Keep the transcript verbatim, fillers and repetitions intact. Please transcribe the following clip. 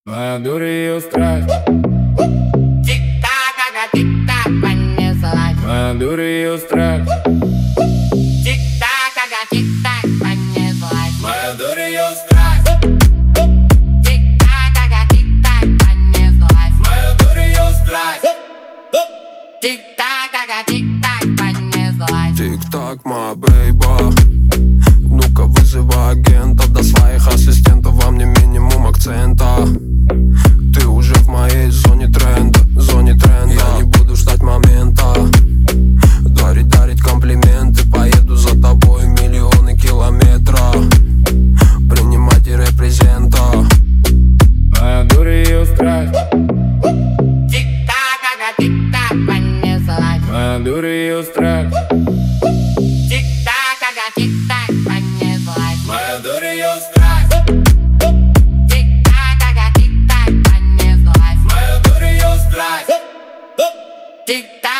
Моя дурь ее страсть. Тик-так, ага, тик-так, понеслась. Моя дурь ее страсть. Тик-так, ага, тик-так, понеслась. Моя дурь ее страсть. Тик-так, ага, тик-так, понеслась. Моя дурь ее страсть. Тик-так, ага, тик-так, понеслась. Тик-так, моя бейба. Ну-ка вызывай агентов, до своих ассистентов. Во мне минимум акцента. Ты уже в моей зоне тренда, зоне тренда. Я не буду ждать момента, дарить, дарить комплименты. Поеду за тобой миллионы километров, принимать и репрезента. Моя дурь ее страсть. Тик-так, ага, тик-так, понеслась. Моя дурь ее страсть. Тик-так, ага, тик-так, понеслась. Моя дурь ее страсть. Тик-так, ага, тик-так, понеслась. Моя дурь ее страсть. Тик-так.